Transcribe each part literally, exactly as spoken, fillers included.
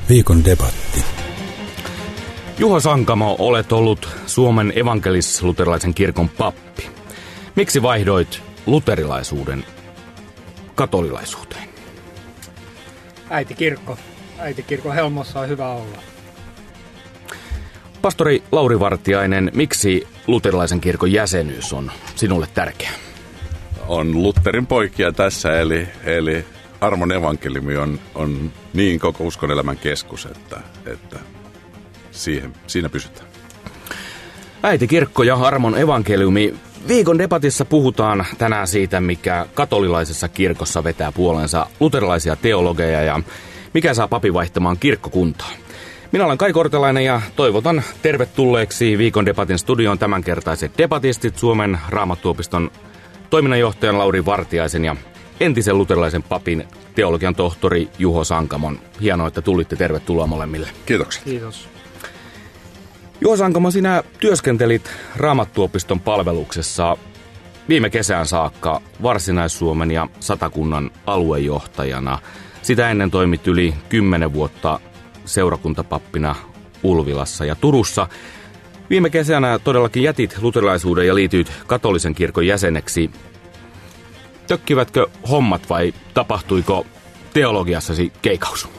Viikon debatti. Juho Sankamo, olet ollut Suomen evankelis-luterilaisen kirkon pappi. Miksi vaihdoit luterilaisuuden katolilaisuuteen? Äitikirkko. Äitikirkon helmossa on hyvä olla. Pastori Lauri Vartiainen, miksi luterilaisen kirkon jäsenyys on sinulle tärkeä? On Lutherin poikia tässä, eli, eli armon evankeliumi on, on niin koko uskon elämän keskus, että, että siihen, siinä pysytään. Äitikirkko ja armon evankeliumi. Viikon debatissa puhutaan tänään siitä, mikä katolilaisessa kirkossa vetää puolensa luterilaisia teologeja ja mikä saa papin vaihtamaan kirkkokuntaa. Minä olen Kai Kortelainen ja toivotan tervetulleeksi viikon debatin studioon tämänkertaiset debatistit Suomen Raamattuopiston toiminnanjohtajan Lauri Vartiaisen ja entisen luterilaisen papin teologian tohtori Juho Sankamon. Hienoa, että tulitte. Tervetuloa molemmille. Kiitoksia. Kiitos. Juho Sankamo, sinä työskentelit Raamattuopiston palveluksessa viime kesään saakka Varsinais-Suomen ja Satakunnan aluejohtajana. Sitä ennen toimit yli kymmenen vuotta seurakuntapappina Ulvilassa ja Turussa. Viime kesänä todellakin jätit luterilaisuuden ja liityit katolisen kirkon jäseneksi. Tökkivätkö hommat vai tapahtuiko teologiassasi keikaus?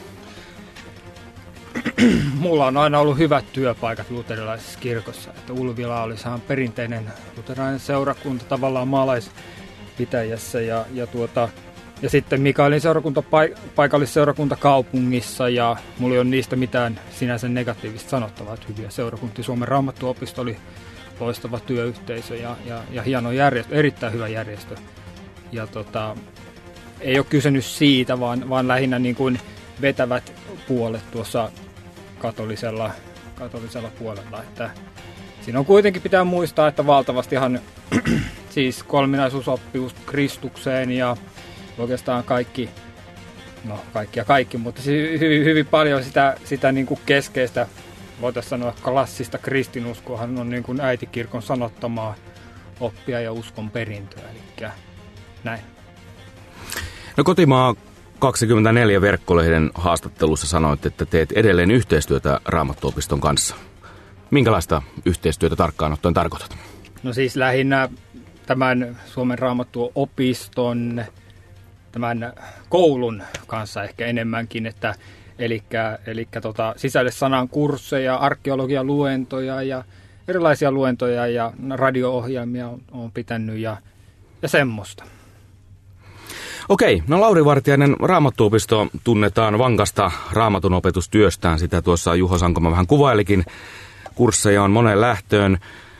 Mulla on aina ollut hyvät työpaikat luterilaisessa kirkossa. Että Ulvila oli ihan perinteinen luterilainen seurakunta tavallaan maalaispitäjässä ja, ja, tuota, ja sitten Mikaelin seurakunta paikallisseurakunta kaupungissa ja mulla ei ole niistä mitään sinänsä negatiivista sanottavaa. Että hyviä seurakuntia. Suomen Raamattuopisto oli loistava työyhteisö ja, ja, ja hieno järjestö, erittäin hyvä järjestö. Ja tota, ei ole kysynyt siitä, vaan, vaan lähinnä niin kuin vetävät puolet tuossa katolisella, katolisella puolella. Että siinä on kuitenkin pitää muistaa, että valtavastihan siis kolminaisuusoppius Kristukseen ja oikeastaan kaikki, no kaikki ja kaikki, mutta siis hyvin, hyvin paljon sitä, sitä niin kuin keskeistä, voitaisiin sanoa klassista kristinuskoahan on niin kuin äitikirkon sanottamaa oppia ja uskon perintöä, eli näin. No Kotimaa kaksikymmentäneljä verkkolehden haastattelussa sanoit, että teet edelleen yhteistyötä Raamattuopiston kanssa. Minkälaista yhteistyötä tarkkaan ottaen tarkoitat? No siis lähinnä tämän Suomen Raamattuopiston, tämän koulun kanssa ehkä enemmänkin, että elikkä, elikkä tota, sisälle sanan kursseja, arkeologian luentoja ja erilaisia luentoja ja radio-ohjelmia olen pitänyt ja, ja semmoista. Okei, no Lauri Vartiainen, Raamattuopisto tunnetaan vankasta raamatun opetustyöstään. Sitä tuossa Juho Sankamo vähän kuvailikin. Kursseja on moneen lähtöön.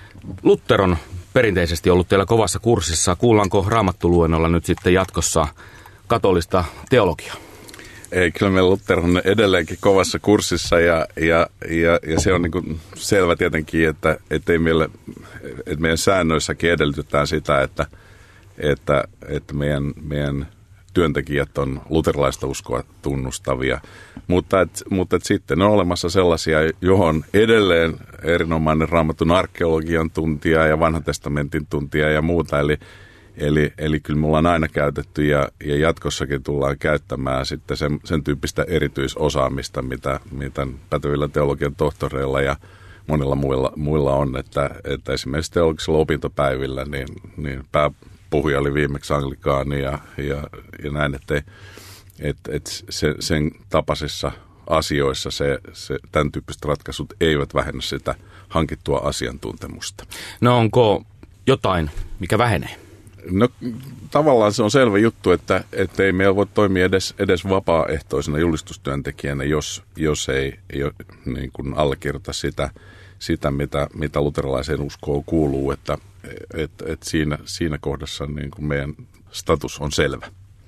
Luther on perinteisesti ollut teillä kovassa kurssissa. Kuullaanko Raamattuluennolla nyt sitten jatkossa katolista teologiaa? Ei, kyllä meillä Luther on edelleenkin kovassa kurssissa ja, ja, ja, ja se on niin kuin selvä tietenkin, että, että, ei meille, että meidän säännöissäkin edellytetään sitä, että, että, että meidän, meidän työntekijät on luterilaista uskoa tunnustavia, mutta, et, mutta et sitten on olemassa sellaisia, johon edelleen erinomainen raamatun arkeologian tuntija ja vanhan testamentin tuntija ja muuta, eli, eli, eli kyllä me ollaan aina käytetty ja, ja jatkossakin tullaan käyttämään sitten sen, sen tyyppistä erityisosaamista, mitä, mitä pätevillä teologian tohtoreilla ja monilla muilla, muilla on, että, että esimerkiksi teologisilla opintopäivillä niin, niin pää puhuja oli viimeksi anglikaani ja, ja, ja näin, että et, et se, sen tapaisissa asioissa se, se, tämän tyyppiset ratkaisut eivät vähennä sitä hankittua asiantuntemusta. No onko jotain, mikä vähenee? No tavallaan se on selvä juttu, että, että ei meillä voi toimia edes, edes vapaaehtoisena julistustyöntekijänä, jos, jos ei, ei niin kuin allekirjoita sitä, sitä mitä, mitä luterilaiseen uskoon kuuluu, että Että et siinä, siinä kohdassa niin kuin meidän status on selvä.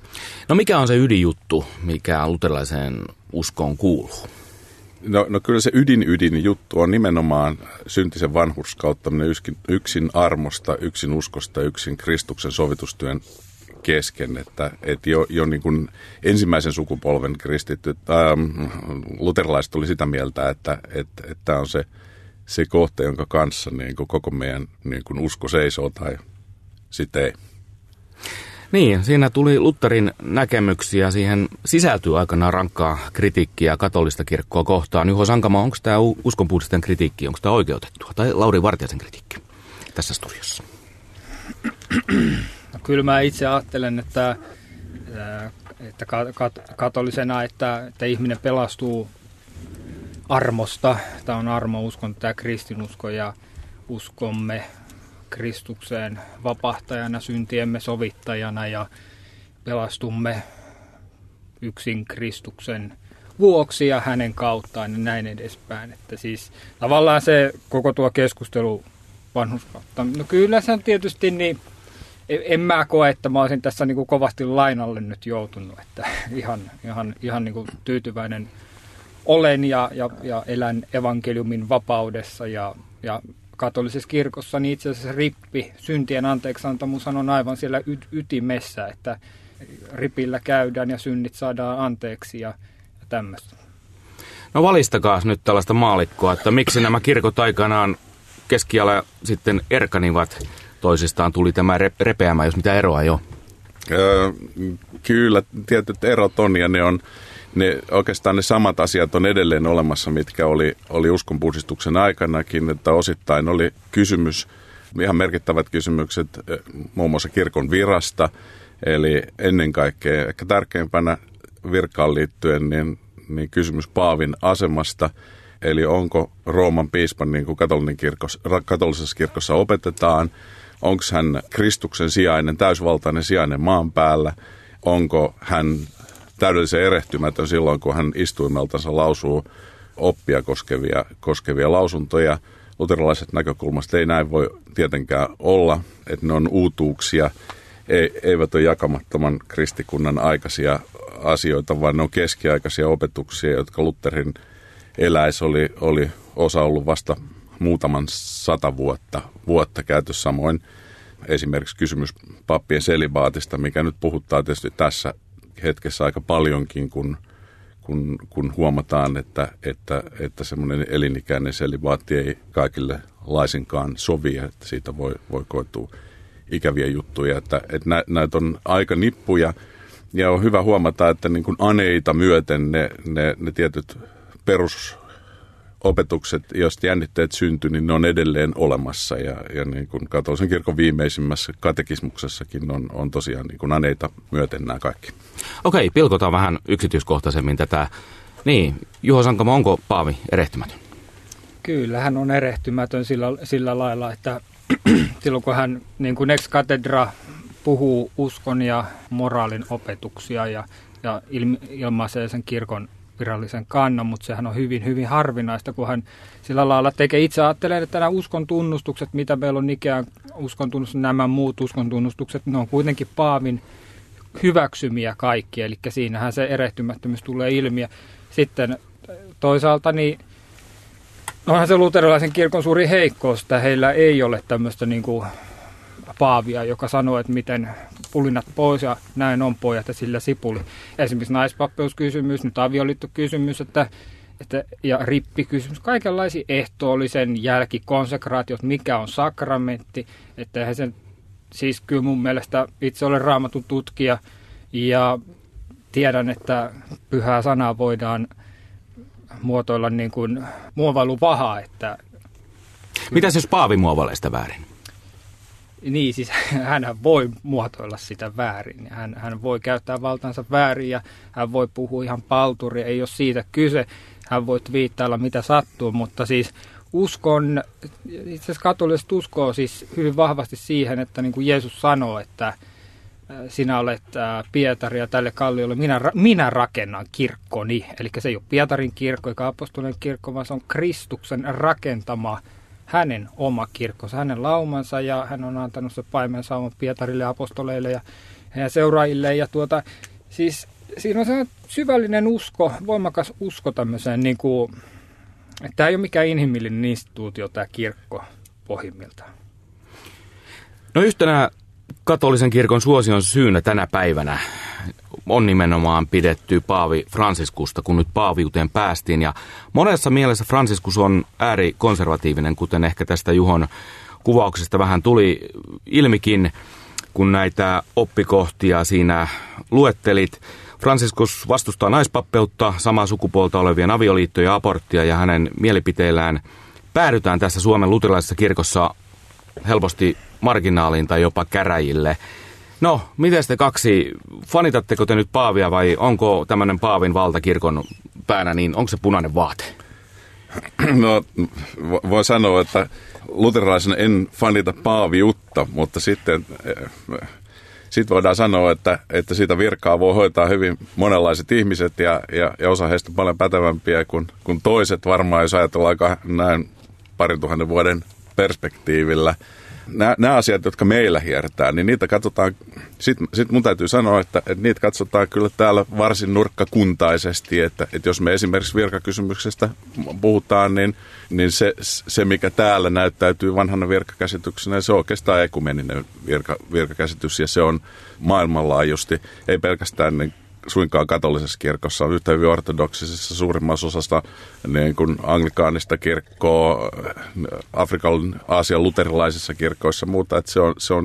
No mikä on se ydinjuttu, mikä luterilaiseen uskoon kuuluu? No, no kyllä se ydin ydin juttu on nimenomaan syntisen vanhurskauttaminen yksin, yksin armosta, yksin uskosta, yksin Kristuksen sovitustyön kesken. Että, että jo, jo niin kuin ensimmäisen sukupolven kristityt, ähm, luterilaiset oli sitä mieltä, että että, että tämä on se se kohta, jonka kanssa niin koko meidän niin kuin usko seisoo tai sitten ei. Niin, siinä tuli Lutherin näkemyksiä. Siihen sisältyy aikanaan rankkaa kritiikkiä katolista kirkkoa kohtaan. Juho Sankama, onko tämä uskonpuhdisten kritiikki, onko tämä oikeutettua? Tai Lauri Vartiaisen kritiikki tässä studiossa? No, kyllä mä itse ajattelen, että, että katolisena, että, että ihminen pelastuu armosta. Tämä on armo-uskonto, tämä kristinusko, ja uskomme Kristukseen vapahtajana, syntiemme sovittajana, ja pelastumme yksin Kristuksen vuoksi ja hänen kauttaan ja näin edespäin. Että siis tavallaan se koko tuo keskustelu vanhurskautta. No kyllä se on tietysti niin, en mä koe, että mä olisin tässä niin kuin kovasti lainalle nyt joutunut, että ihan, ihan, ihan niin kuin tyytyväinen olen ja, ja, ja elän evankeliumin vapaudessa ja, ja katolisessa kirkossa, niin itse asiassa rippi, syntien anteeksiantamus on aivan siellä y- ytimessä, että ripillä käydään ja synnit saadaan anteeksi ja, ja tämmöistä. No valistakaa nyt tällaista maalikkoa, että miksi nämä kirkot aikanaan keskiala sitten erkanivat toisistaan, tuli tämä repeämä, jos mitä eroa ei ole? Öö, kyllä, tietyt erot on, ja ne on ne, oikeastaan ne samat asiat on edelleen olemassa, mitkä oli, oli uskonpuhdistuksen aikanakin, että osittain oli kysymys, ihan merkittävät kysymykset muun muassa kirkon virasta, eli ennen kaikkea ehkä tärkeimpänä virkaan liittyen niin, niin kysymys paavin asemasta, eli onko Rooman piispan, niin kuin katolinen kirkos, katolisessa kirkossa opetetaan, onko hän Kristuksen sijainen, täysvaltainen sijainen maan päällä, onko hän täydellisen erehtymätön silloin, kun hän istuimeltansa lausuu oppia koskevia, koskevia lausuntoja. Luterilaiset näkökulmasta ei näin voi tietenkään olla, että ne on uutuuksia, ei, eivät ole jakamattoman kristikunnan aikaisia asioita, vaan ne on keskiaikaisia opetuksia, jotka Lutherin eläis oli, oli osa ollut vasta muutaman sata vuotta, vuotta käyty. Samoin esimerkiksi kysymys pappien selibaatista, mikä nyt puhuttaa tietysti tässä hetkessä aika paljonkin, kun, kun, kun huomataan, että, että, että semmoinen elinikäinen selibaatti ei kaikille laisinkaan sovi, että siitä voi, voi koitua ikäviä juttuja. Että, että nä, näitä on aika nippuja, ja on hyvä huomata, että niin kuin aneita myöten ne, ne, ne tietyt perusopetukset, joista jännitteet syntyi, niin ne on edelleen olemassa. Ja, ja niin kuin katolisen kirkon viimeisimmässä katekismuksessakin on, on tosiaan niin kuin aneita myöten nämä kaikki. Okei, pilkotaan vähän yksityiskohtaisemmin tätä. Niin, Juho Sankama, onko paavi erehtymätön? Kyllä, hän on erehtymätön sillä, sillä lailla, että silloin kun hän niin kuin ex cathedra puhuu uskon ja moraalin opetuksia ja, ja ilmaisee sen kirkon virallisen kannan, mutta sehän on hyvin, hyvin harvinaista, kun hän sillä lailla tekee. Itse ajattelen, että nämä uskon tunnustukset, mitä meillä on ikään uskon tunnustukset, nämä muut uskon tunnustukset, ne on kuitenkin paavin hyväksymiä kaikki, eli siinähän se erehtymättömyys tulee ilmi. Ja sitten toisaalta niin onhan se luterilaisen kirkon suuri heikkous, että heillä ei ole tämmöistä niin kuin paavia, joka sanoo, että miten pulinat pois ja näin on pojat ja sillä sipuli. Esimerkiksi naispappeuskysymys, nyt avioliittokysymys että, että, ja rippikysymys, kaikenlaisia ehtoollisen jälkikonsekraatiot, mikä on sakramentti, että eihän sen, siis kyllä mun mielestä itse olen Raamatun tutkija ja tiedän, että pyhää sanaa voidaan muotoilla niin kuin muovailuvahaa, että mitäs jos paavi muovailee sitä väärin? Niin, siis hän voi muotoilla sitä väärin. Hän, hän voi käyttää valtansa väärin ja hän voi puhua ihan palturia. Ei ole siitä kyse. Hän voi viittailla mitä sattuu, mutta siis uskon, itse asiassa katoliset uskoo siis hyvin vahvasti siihen, että niin kuin Jeesus sanoo, että sinä olet Pietari ja tälle kalliolle minä, minä rakennan kirkkoni. Eli se ei ole Pietarin kirkko eikä apostolien kirkko, vaan se on Kristuksen rakentama hänen oma kirkkonsa, hänen laumansa, ja hän on antanut se paimen sauman Pietarille, apostoleille ja heidän seuraajille. Ja tuota, siis siinä on se syvällinen usko, voimakas usko tämmöiseen, niin kuin, että tämä ei ole mikään inhimillinen instituutio, tämä kirkko pohjimmiltaan. No yhtenä katolisen kirkon suosion syynä tänä päivänä on nimenomaan pidetty paavi Franciscusta, kun nyt paaviuteen päästiin. Ja monessa mielessä Franciscus on äärikonservatiivinen, kuten ehkä tästä Juhon kuvauksesta vähän tuli ilmikin. kun näitä oppikohtia siinä luettelit. Franciscus vastustaa naispappeutta, samaa sukupuolta olevien avioliittoja ja aborttia, ja hänen mielipiteillään päädytään tässä Suomen luterilaisessa kirkossa helposti marginaaliin tai jopa käräjille. No, miten te kaksi, fanitatteko te nyt paavia vai onko tämmöinen paavin valta kirkon päänä, niin onko se punainen vaate? No, voin sanoa, että luterilaisena en fanita paaviutta, mutta sitten sit voidaan sanoa, että, että sitä virkaa voi hoitaa hyvin monenlaiset ihmiset ja, ja, ja osa heistä paljon pätevämpiä kuin, kuin toiset varmaan, jos ajatellaan näin parin tuhannen vuoden perspektiivillä. Nämä, nämä asiat, jotka meillä hiertää, niin niitä katsotaan, sitten sit mun täytyy sanoa, että, että niitä katsotaan kyllä täällä varsin nurkkakuntaisesti, että, että jos me esimerkiksi virkakysymyksestä puhutaan, niin, niin se, se, mikä täällä näyttäytyy vanhana virkakäsityksenä, se on oikeastaan ekumeninen virka, virkakäsitys, ja se on maailmanlaajuisesti, ei pelkästään niin suinkaan katolisessa kirkossa, on yhtä hyvin ortodoksisessa suurimmassa osasta niin kuin anglikaanista kirkkoa, Afrikan, Aasian luterilaisissa kirkoissa ja muuta, että se on, se on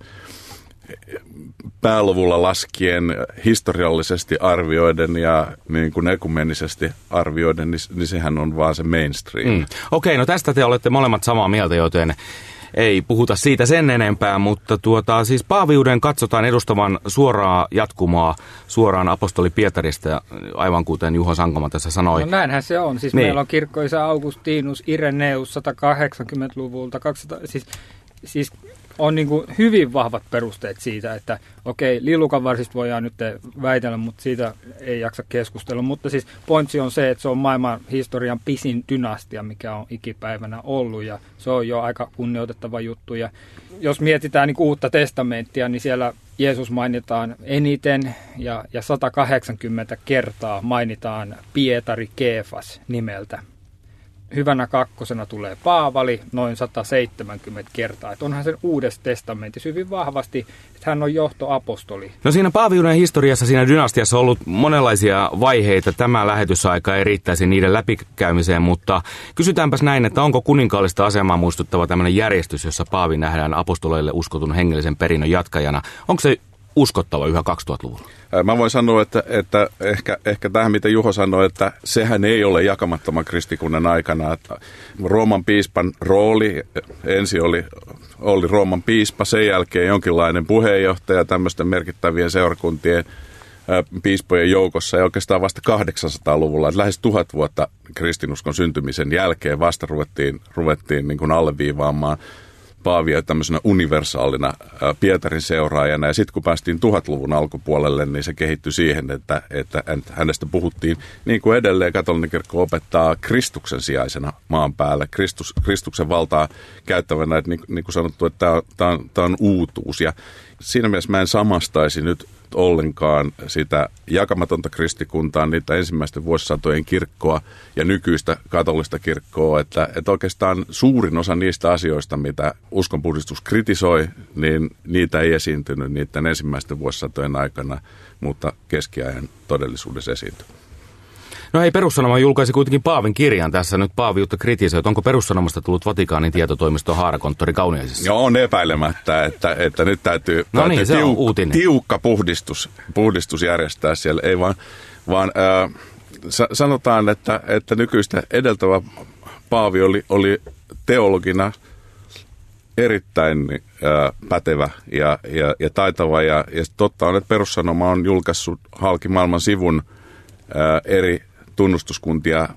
pääluvulla laskien historiallisesti arvioiden ja niin kuin ekumenisesti arvioiden, niin, niin sehän on vaan se mainstream. Mm. Okei, okay, no tästä te olette molemmat samaa mieltä, joten ei puhuta siitä sen enempää, mutta tuota, siis paaviuden katsotaan edustavan suoraa jatkumoa suoraan apostoli Pietarista, aivan kuten Juho Sankoma tässä sanoi. No näinhän se on. Siis niin. Meillä on kirkkoisä Augustinus Ireneus sata kahdeksankymmentäluvulta, kaksisataa, siis, siis on niin kuin hyvin vahvat perusteet siitä, että okei, lillukanvarsista voidaan nyt väitellä, mutta siitä ei jaksa keskustella. Mutta siis pointsi on se, että se on maailman historian pisin dynastia, mikä on ikipäivänä ollut, ja se on jo aika kunnioitettava juttu. Ja jos mietitään niin uutta testamenttia, niin siellä Jeesus mainitaan eniten, ja, ja sata kahdeksankymmentä kertaa mainitaan Pietari Keefas nimeltä. Hyvänä kakkosena tulee Paavali noin sata seitsemänkymmentä kertaa. Että onhan sen Uudessa testamentissa hyvin vahvasti, että hän on johtoapostoli. No siinä paaviuden historiassa, siinä dynastiassa on ollut monenlaisia vaiheita. Tämä lähetysaika ei riittäisi niiden läpikäymiseen, mutta kysytäänpäs näin, että onko kuninkaallista asemaa muistuttava tämmöinen järjestys, jossa paavi nähdään apostoleille uskotun hengellisen perinnön jatkajana. Onko se uskottava yhä kaksituhattaluvulla? Mä voin sanoa, että, että ehkä, ehkä tähän, mitä Juho sanoi, että sehän ei ole jakamattoman kristikunnan aikana. Että Rooman piispan rooli, ensin oli, oli Rooman piispa, sen jälkeen jonkinlainen puheenjohtaja tämmöisten merkittävien seurakuntien piispojen joukossa, ja oikeastaan vasta kahdeksansataaluvulla, että lähes tuhat vuotta kristinuskon syntymisen jälkeen vasta ruvettiin, ruvettiin niin kuin alleviivaamaan paavia tämmöisenä universaalina Pietarin seuraajana, ja sitten kun päästiin tuhatluvun alkupuolelle, niin se kehittyi siihen, että, että hänestä puhuttiin, niin kuin edelleen katolinen kirkko opettaa, Kristuksen sijaisena maan päällä, Kristus, Kristuksen valtaa käyttävänä, että niin, niin kuin sanottu, että tämä on, tämä on, tämä on uutuus, ja siinä mielessä mä en samastaisi nyt ollenkaan sitä jakamatonta kristikuntaa, niitä ensimmäisten vuosisatojen kirkkoa ja nykyistä katolista kirkkoa, että, että oikeastaan suurin osa niistä asioista, mitä uskonpuhdistus kritisoi, niin niitä ei esiintynyt niiden ensimmäisten vuosisatojen aikana, mutta keskiajan todellisuudessa esiintyi. No hei, Perussanoma julkaisi kuitenkin Paavin kirjan tässä nyt paaviutta kritisoi. Onko Perussanomasta tullut Vatikaanin tietotoimiston haarakonttori Kauniaisissa? Joo, on epäilemättä, että, että nyt täytyy, no täytyy niin, tiuk- tiukka puhdistus, puhdistus järjestää siellä. Ei vaan, vaan äh, sanotaan, että, että nykyistä edeltävä Paavi oli, oli teologina erittäin äh, pätevä ja, ja, ja taitava. Ja, ja totta on, että Perussanoma on julkaissut halki maailman sivun äh, eri tunnustuskuntia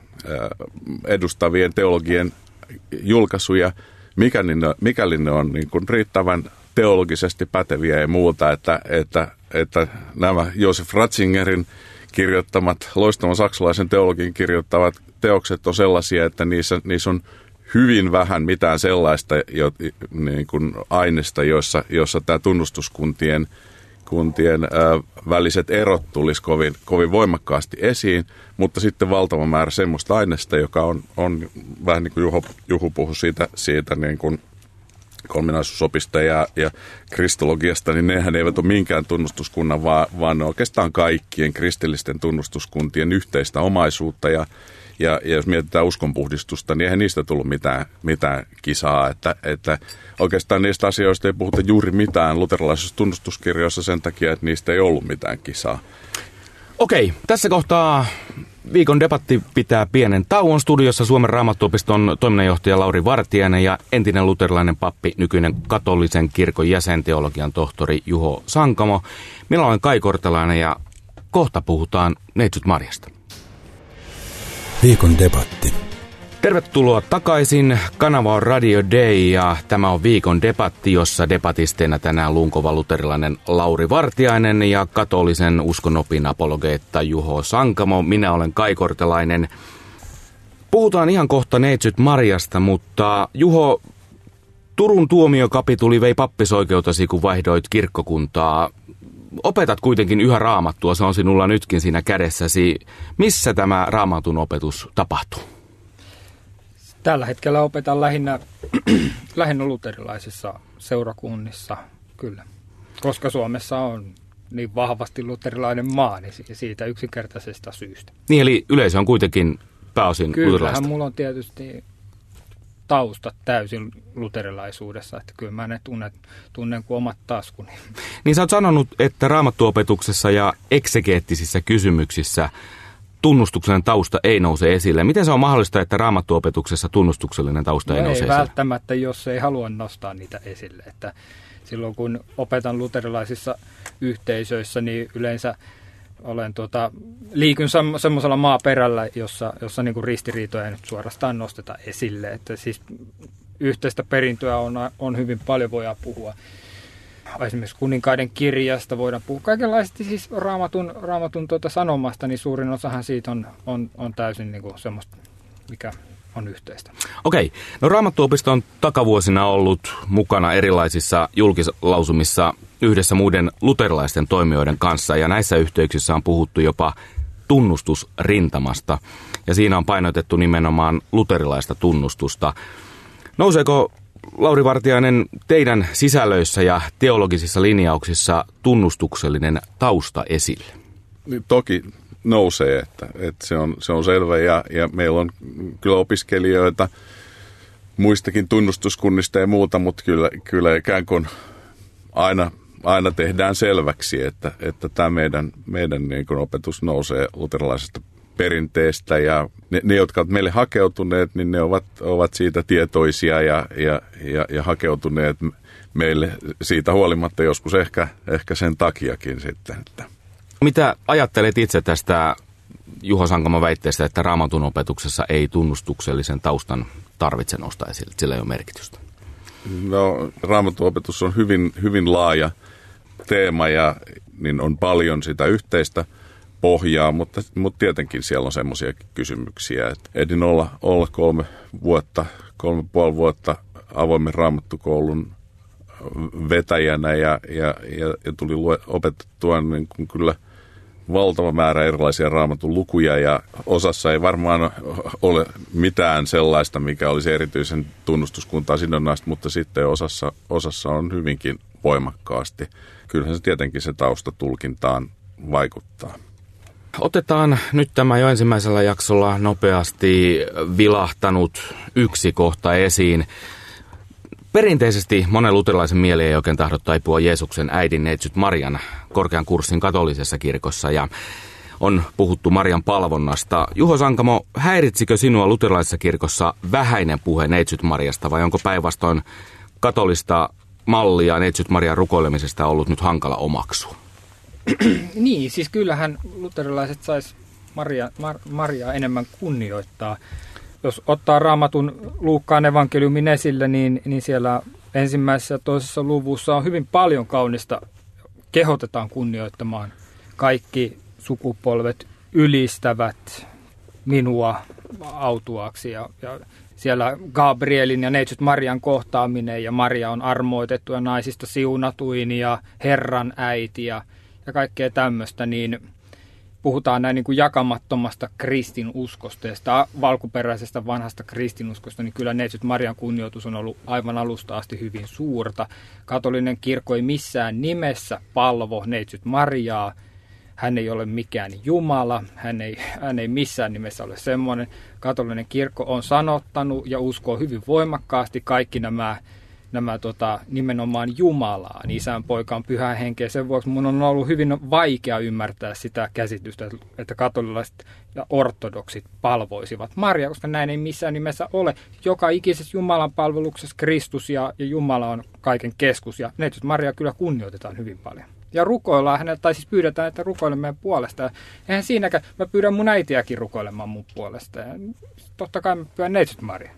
edustavien teologien julkaisuja, mikäli ne, mikäli ne on niin kuin riittävän teologisesti päteviä ja muuta, että, että, että nämä Josef Ratzingerin kirjoittamat, loistavan saksalaisen teologin kirjoittavat teokset on sellaisia, että niissä, niissä on hyvin vähän mitään sellaista jo, niin kuin aineesta, jossa, jossa tämä tunnustuskuntien kuntien ä, väliset erot tulisi kovin, kovin voimakkaasti esiin, mutta sitten valtava määrä semmoista aineesta, joka on, on vähän niin kuin Juho, Juho puhui siitä, siitä niin kuin kolminaisuusopista ja, ja kristologiasta, niin nehän eivät ole minkään tunnustuskunnan, vaan, vaan ne oikeastaan kaikkien kristillisten tunnustuskuntien yhteistä omaisuutta, ja, Ja, ja jos mietitään uskonpuhdistusta, niin eihän niistä tullut mitään, mitään kisaa. Että, että oikeastaan niistä asioista ei puhuta juuri mitään luterilaisissa tunnustuskirjoissa sen takia, että niistä ei ollut mitään kisaa. Okei, tässä kohtaa viikon debatti pitää pienen tauon. Studiossa Suomen Raamattuopiston toiminnanjohtaja Lauri Vartiainen ja entinen luterilainen pappi, nykyinen katolisen kirkon jäsen, teologian tohtori Juho Sankamo. Minä olen Kai Kortelainen ja kohta puhutaan Neitsyt Marjasta. Viikon debatti. Tervetuloa takaisin. Kanava on Radio Day ja tämä on viikon debatti, jossa debatisteina tänään lunkova luterilainen Lauri Vartiainen ja katolisen uskonopin apologeetta Juho Sankamo. Minä olen Kai Kortelainen. Puhutaan ihan kohta Neitsyt Marjasta, mutta Juho, Turun tuomiokapituli vei pappisoikeutasi, kun vaihdoit kirkkokuntaa. Opetat kuitenkin yhä raamattua, se on sinulla nytkin siinä kädessäsi. Missä tämä raamatun opetus tapahtuu? Tällä hetkellä opetan lähinnä, lähinnä luterilaisissa seurakunnissa, kyllä. Koska Suomessa on niin vahvasti luterilainen maa, niin siitä yksinkertaisesta syystä. Niin, eli yleisö on kuitenkin pääosin luterilaista. Kyllähän mulla on tietysti taustat täysin luterilaisuudessa, että kyllä mä ne tunnen, tunnen kuin omat taskuni. Niin sä oot sanonut, että raamattuopetuksessa ja eksegeettisissä kysymyksissä tunnustuksellinen tausta ei nouse esille. Miten se on mahdollista, että raamattuopetuksessa tunnustuksellinen tausta no ei nouse ei esille? Ei välttämättä, jos ei halua nostaa niitä esille. Että silloin kun opetan luterilaisissa yhteisöissä, niin yleensä olen tuota, liikyn semmoisella maaperällä, jossa, jossa niin kuin ristiriitoja ei nyt suorastaan nosteta esille. Että siis yhteistä perintöä on, on hyvin paljon, voidaan puhua. Esimerkiksi kuninkaiden kirjasta voidaan puhua kaikenlaisesti siis raamatun, raamatun tuota sanomasta, niin suurin osahan siitä on, on, on täysin niin kuin semmoista, mikä on yhteistä. Okei, no Raamattuopisto on takavuosina ollut mukana erilaisissa julkilausumissa yhdessä muiden luterilaisten toimijoiden kanssa, ja näissä yhteyksissä on puhuttu jopa tunnustusrintamasta, ja siinä on painotettu nimenomaan luterilaista tunnustusta. Nouseeko, Lauri Vartiainen, teidän sisällöissä ja teologisissa linjauksissa tunnustuksellinen tausta esille? Toki nousee, että, että se, on, se on selvä ja, ja meillä on kyllä opiskelijoita muistakin tunnustuskunnista ja muuta, mutta kyllä, kyllä ikään kuin aina, aina tehdään selväksi, että, että tämä meidän, meidän niin kuin opetus nousee luterilaisesta perinteestä ja ne, ne, jotka ovat meille hakeutuneet, niin ne ovat, ovat siitä tietoisia ja, ja, ja, ja hakeutuneet meille siitä huolimatta joskus ehkä, ehkä sen takiakin sitten. Että. Mitä ajattelet itse tästä Juho Sankamon väitteestä, että raamatun opetuksessa ei tunnustuksellisen taustan tarvitse nostaa esille, sillä ei ole merkitystä? No, raamatun opetus on hyvin, hyvin laaja teema ja niin on paljon sitä yhteistä pohjaa, mutta, mutta tietenkin siellä on semmoisia kysymyksiä, että edin olla, olla kolme vuotta, kolme puoli vuotta avoimen raamattukoulun vetäjänä ja, ja, ja, ja tuli lue, opetettua niin kuin kyllä valtava määrä erilaisia raamatun lukuja ja osassa ei varmaan ole mitään sellaista, mikä olisi erityisen tunnustuskuntaa sidonnaista, mutta sitten osassa, osassa on hyvinkin voimakkaasti. Kyllähän se tietenkin se tausta tulkintaan vaikuttaa. Otetaan nyt tämä jo ensimmäisellä jaksolla nopeasti vilahtanut yksi kohta esiin. Perinteisesti monen luterilaisen mieli ei oikein tahdo taipua Jeesuksen äidin Neitsyt Marjan korkean kurssin katolisessa kirkossa ja on puhuttu Marian palvonnasta. Juho Sankamo, häiritsikö sinua luterilaisessa kirkossa vähäinen puhe Neitsyt Marjasta vai onko päinvastoin katolista mallia Neitsyt Marjan rukoilemisesta ollut nyt hankala omaksua? Niin, siis kyllähän luterilaiset sais Maria, Mar, Mariaa enemmän kunnioittaa. Jos ottaa Raamatun Luukkaan evankeliumin esille, niin, niin siellä ensimmäisessä ja toisessa luvussa on hyvin paljon kaunista. Kehotetaan kunnioittamaan. Kaikki sukupolvet ylistävät minua autuaksi. Ja, ja siellä Gabrielin ja Neitsyt Marian kohtaaminen ja Maria on armoitettu ja naisista siunatuin ja Herran äiti ja, ja kaikkea tämmöistä, niin puhutaan näin niin kuin jakamattomasta kristinuskosta ja sitä valkuperäisestä vanhasta kristinuskosta, niin kyllä Neitsyt Marian kunnioitus on ollut aivan alusta asti hyvin suurta. Katolinen kirkko ei missään nimessä palvo Neitsyt Mariaa. hän ei ole mikään Jumala, hän ei, hän ei missään nimessä ole semmoinen. Katolinen kirkko on sanottanut ja uskoo hyvin voimakkaasti kaikki nämä, nämä tota, nimenomaan Jumalaan, Isän, Poikaan, Pyhään Henkeen. Sen vuoksi mun on ollut hyvin vaikea ymmärtää sitä käsitystä, että katolilaiset ja ortodoksit palvoisivat Mariaa, koska näin ei missään nimessä ole. Joka ikisessä Jumalan palveluksessa Kristus ja, ja Jumala on kaiken keskus, ja neitsyt Mariaa kyllä kunnioitetaan hyvin paljon. Ja rukoillaan häneltä, tai siis pyydetään, että rukoilemme meidän puolesta. Ja eihän siinäkään, mä pyydän mun äitiäkin rukoilemaan mun puolesta. Ja totta kai mä pyydän neitsyt Mariaa.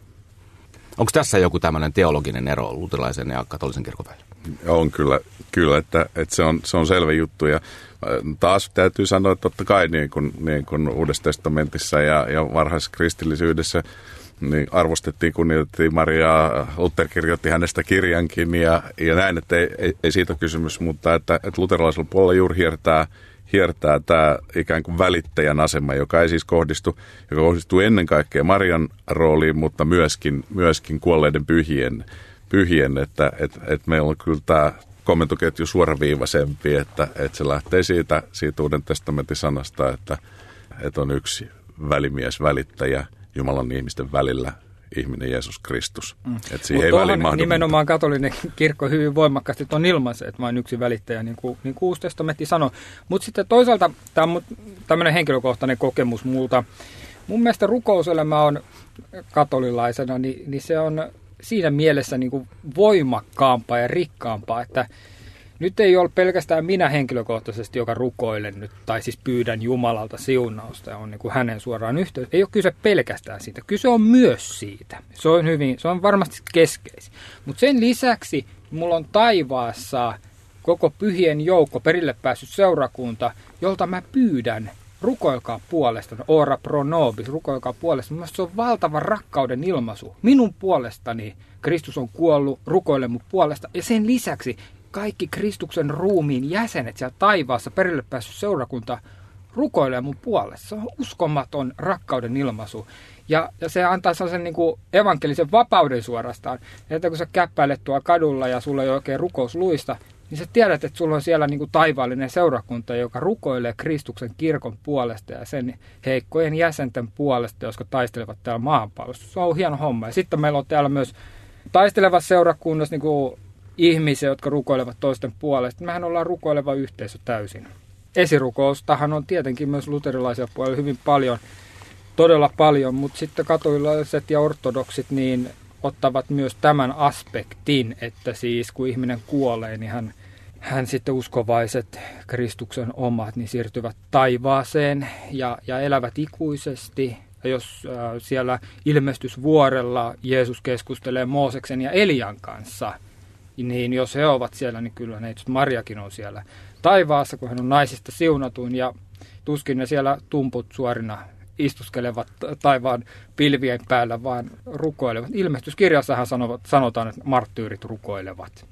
Onko tässä joku tämmöinen teologinen ero luterilaisen ja katolisen kirkon välillä? On kyllä, kyllä että, että se, on, se on selvä juttu. Ja taas täytyy sanoa, että totta kai niin kuin, niin kuin Uudessa testamentissa ja, ja varhaisessa kristillisyydessä niin arvostettiin, kunnioitettiin Mariaa, Luther kirjoitti hänestä kirjankin ja, ja näin, että ei, ei, ei siitä ole kysymys, mutta että, että luterilaisella puolella juuri hiertää, hiertää tämä ikään kuin välittäjän asema, joka ei siis kohdistu, joka kohdistuu ennen kaikkea Marian rooliin, mutta myöskin, myöskin kuolleiden pyhien, pyhien että että että meillä on kyllä tämä kommentoketju suoraviivaisempi, että että se lähtee siitä, siitä Uuden testamentin sanasta, että että on yksi välimies, välittäjä Jumalan ihmisten välillä, ihminen Jeesus Kristus. Mm. Että siihen ei väliin mahdu. Nimenomaan katolinen kirkko hyvin voimakkaasti on ilmaisen, että vain yksi välittäjä, niin kuin, niin kuin Uusi testamentti sanoo. Mutta sitten toisaalta tämä on tämmöinen henkilökohtainen kokemus multa. Mun mielestä rukouselämä on katolilaisena, niin, niin se on siinä mielessä niin kuin voimakkaampaa ja rikkaampaa, että nyt ei ole pelkästään minä henkilökohtaisesti, joka rukoilen nyt, tai siis pyydän Jumalalta siunausta ja on niin kuin hänen suoraan yhteys. Ei ole kyse pelkästään siitä. Kyse on myös siitä. Se on, hyvin, se on varmasti keskeisin. Mutta sen lisäksi mulla on taivaassa koko pyhien joukko, perille päässyt seurakunta, jolta mä pyydän, rukoilkaa puolesta, ora pro nobis, rukoilkaa puolesta. Mielestäni se on valtava rakkauden ilmaisu. Minun puolestani Kristus on kuollut, rukoile mun puolesta. Ja sen lisäksi kaikki Kristuksen ruumiin jäsenet siellä taivaassa, perille päässyt seurakunta, rukoilee mun puolesta. Se on uskomaton rakkauden ilmaisu. Ja, ja se antaa sellaisen niin kuin evankelisen vapauden suorastaan. Että kun sä käppäilet tuolla kadulla ja sulla ei ole oikein rukousluista, niin sä tiedät, että sulla on siellä niin kuin taivaallinen seurakunta, joka rukoilee Kristuksen kirkon puolesta ja sen heikkojen jäsenten puolesta, jotka taistelevat täällä maanpallossa. Se on hieno homma. Ja sitten meillä on täällä myös taistelevassa seurakunnassa niin kuin ihmisiä, jotka rukoilevat toisten puolesta. Mehän ollaan rukoileva yhteisö täysin. Esirukoustahan on tietenkin myös luterilaisia puolella hyvin paljon, todella paljon, mutta sitten katolilaiset ja ortodoksit niin ottavat myös tämän aspektin, että siis kun ihminen kuolee, niin hän, hän sitten uskovaiset Kristuksen omat niin siirtyvät taivaaseen ja, ja elävät ikuisesti. Ja jos äh, siellä ilmestysvuorella Jeesus keskustelee Mooseksen ja Elian kanssa, niin jos he ovat siellä, niin kyllä neitsyt Mariakin on siellä taivaassa, kun hän on naisista siunatuin ja tuskin ne siellä tumput suorina istuskelevat taivaan pilvien päällä, vaan rukoilevat. Ilmestyskirjassahan sanovat, sanotaan, että marttyyrit rukoilevat.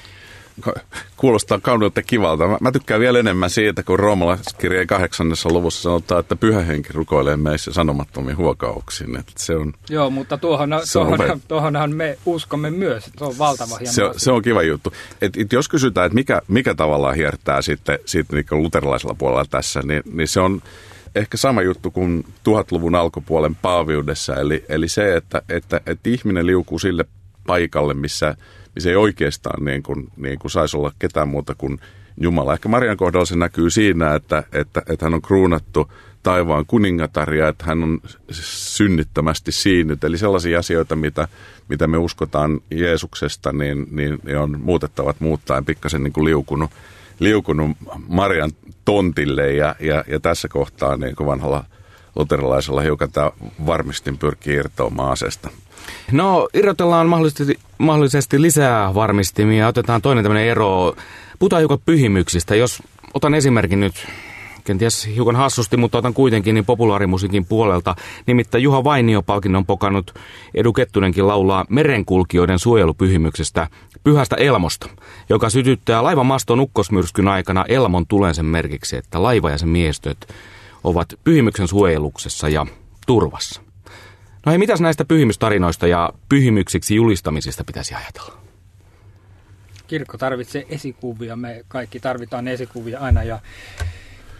Kuulostaa kaunilta kivalta. Mä, mä tykkään vielä enemmän siitä, kun roomalaiskirjeen kahdeksannessa luvussa sanotaan, että Pyhä Henki rukoilee meissä sanomattomiin huokauksiin. Että se on, Joo, mutta tuohon, tuohonhan, tuohonhan me uskomme myös. Se on valtava hieno se, se on kiva juttu. Et, et jos kysytään, että mikä, mikä tavallaan hiertää sitten, sitten niin luterilaisella puolella tässä, niin, niin se on ehkä sama juttu kuin tuhatluvun alkupuolen paaviudessa. Eli, eli se, että, että, että ihminen liukuu sille paikalle, missä missä ei oikeastaan niin kuin, niin kuin saisi olla ketään muuta kuin Jumala. Ehkä Marian kohdalla se näkyy siinä, että, että, että hän on kruunattu taivaan kuningatar ja että hän on synnittömästi siinnyt. Eli sellaisia asioita, mitä, mitä me uskotaan Jeesuksesta, niin, niin, niin on muutettavat muuttaen pikkasen niin kuin liukunut, liukunut Marian tontille. Ja, ja, ja tässä kohtaa niin kuin vanhalla luterilaisella hiukan tämä varmistin pyrkii irtoamaan asesta. No, irrotellaan mahdollisesti, mahdollisesti lisää varmistimia. Otetaan toinen tämmöinen ero. Puhutaan hiukan pyhimyksistä. Jos otan esimerkin nyt, kenties hiukan hassusti, mutta otan kuitenkin niin populaarimusiikin puolelta. Nimittäin Juha Vainio-palkinnon pokannut Edu Kettunenkin laulaa merenkulkijoiden suojelupyhimyksestä Pyhästä Elmosta, joka sytyttää laivamaston ukkosmyrskyn aikana Elmon tulen sen merkiksi, että laiva ja sen miehistöt ovat pyhimyksen suojeluksessa ja turvassa. No hei, mitäs näistä pyhimystarinoista ja pyhimyksiksi julistamisista pitäisi ajatella? Kirkko tarvitsee esikuvia, me kaikki tarvitaan esikuvia aina ja,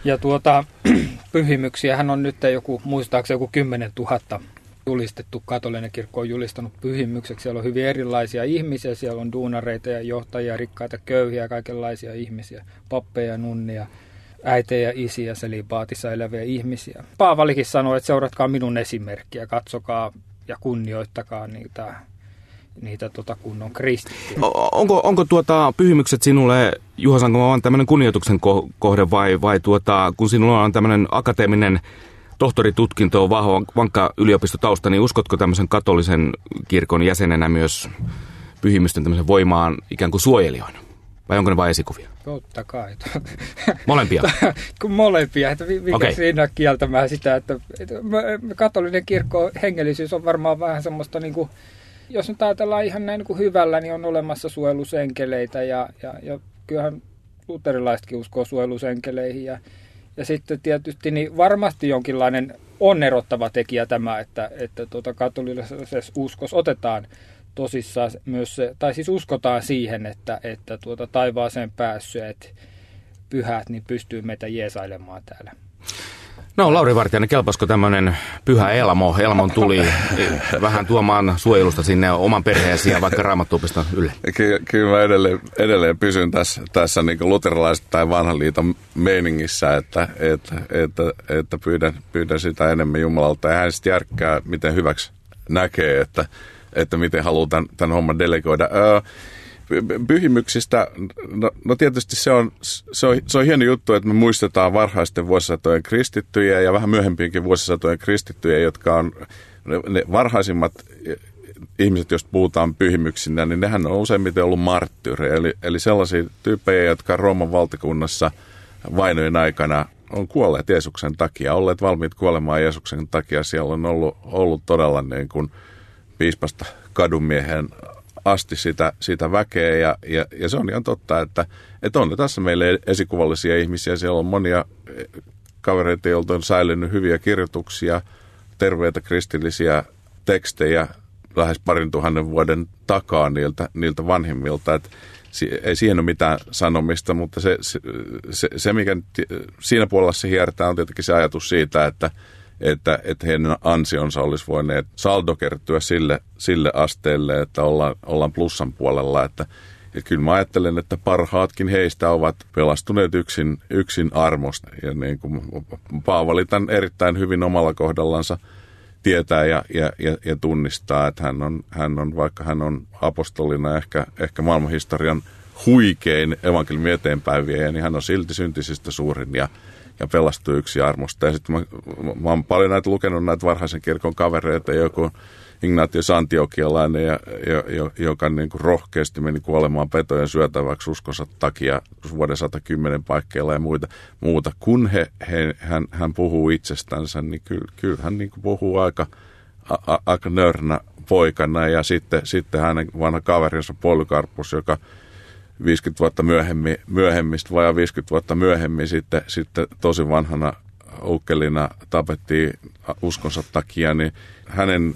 Ja tuota, pyhimyksiähän on nyt joku, muistaakseni joku kymmenen tuhatta julistettu. Katolinen kirkko on julistanut pyhimykseksi. Siellä on hyvin erilaisia ihmisiä. Siellä on duunareita ja johtajia, rikkaita, köyhiä, kaikenlaisia ihmisiä. Pappeja, nunnia, äitejä, isiä, selibaatissa eläviä ihmisiä. Paavalikin sanoi, että seuratkaa minun esimerkkiä, katsokaa ja kunnioittakaa niitä, niitä tota kunnon kristittyjä. Onko, onko tuota pyhimykset sinulle, Juha Sankoma, vaan tämmöinen kunnioituksen ko- kohde vai, vai tuota, kun sinulla on tämmöinen akateeminen tohtoritutkinto, vahva, vankka yliopistotausta, niin uskotko tämmöisen katolisen kirkon jäsenenä myös pyhimysten tämmöisen voimaan ikään kuin suojelijoina? Vai onko ne vain esikuvia? Totta kai. Molempia? Kun molempia. Että mikä okay. Siinä kieltämään sitä, että, että katolinen kirkko hengellisyys on varmaan vähän semmoista, niin kuin, jos nyt ajatellaan ihan näin niin kuin hyvällä, niin on olemassa suojelusenkeleitä ja, ja, ja kyllähän luterilaisetkin uskoo suojelusenkeleihin ja Ja sitten tietysti niin varmasti jonkinlainen on erottava tekijä tämä, että, että tuota katolisessa uskossa otetaan tosissaan myös se, tai siis uskotaan siihen, että, että tuota taivaaseen päässeet pyhät niin pystyy meitä jeesailemaan täällä. No Lauri Vartiainen, kelpasko tämmöinen pyhä Elmo? Elmon tuli vähän tuomaan suojelusta sinne oman perheesi ja vaikka Raamattuopiston ylle. Ky- kyllä mä edelleen, edelleen pysyn tässä, tässä niin luterilaiset tai vanhan liiton meiningissä, että, että, että, että pyydän, pyydän sitä enemmän Jumalalta. Ja hän sitten järkkää, miten hyväksi näkee, että, että miten haluaa tämän, tämän homman delegoida. Öö, Pyhimyksistä, no, no tietysti se on, se, on, se on hieno juttu, että me muistetaan varhaisten vuosisatojen kristittyjä ja vähän myöhempiinkin vuosisatojen kristittyjä, jotka on ne, ne varhaisimmat ihmiset, jos puhutaan pyhimyksinä, niin nehän on useimmiten ollut marttyyreja, eli, eli sellaisia tyyppejä, jotka Rooman valtakunnassa vainojen aikana on kuolleet Jeesuksen takia, olleet valmiit kuolemaan Jeesuksen takia. Siellä on ollut, ollut todella niin kuin piispasta kadunmiehen asti sitä, sitä väkeä ja, ja, ja se on ihan totta, että, että on tässä meille esikuvallisia ihmisiä. Siellä on monia kavereita, joilta on säilynyt hyviä kirjoituksia, terveitä kristillisiä tekstejä lähes parin tuhannen vuoden takaa niiltä, niiltä vanhimmilta. Et ei siihen ole mitään sanomista, mutta se, se, se, se mikä siinä puolella se hiertää, on tietenkin se ajatus siitä, että Että, että heidän ansionsa olisi voineet saldokertyä sille, sille asteelle, että ollaan, ollaan plussan puolella. Että, että kyllä mä ajattelen, että parhaatkin heistä ovat pelastuneet yksin, yksin armosta. Ja niin kuin Paavali tämän erittäin hyvin omalla kohdallansa tietää ja, ja, ja, ja tunnistaa, että hän on, hän on, vaikka hän on apostolina ehkä, ehkä maailmanhistorian huikein evankeliumin eteenpäin viejä, niin hän on silti syntisistä suurin ja ja pelastui yksi armosta. Ja sitten mä, mä oon paljon näitä lukenut näitä varhaisen kirkon kavereita, joku Ignatius Antiokialainen, ja, ja, joka niin kuin rohkeasti meni kuolemaan petojen syötäväksi uskonsa takia vuoden sata kymmenen paikkeilla ja muita, muuta. Kun he, he, hän, hän puhuu itsestänsä, niin kyllä, kyllä hän niin kuin puhuu aika, a, aika nörnä poikana. Ja sitten, sitten hänen vanha kaverinsa Polycarpus, joka viisikymmentä vuotta myöhemmin, myöhemmistä, vajaa viisikymmentä vuotta myöhemmin sitten, sitten tosi vanhana ukkelina tapettiin uskonsa takia, niin hänen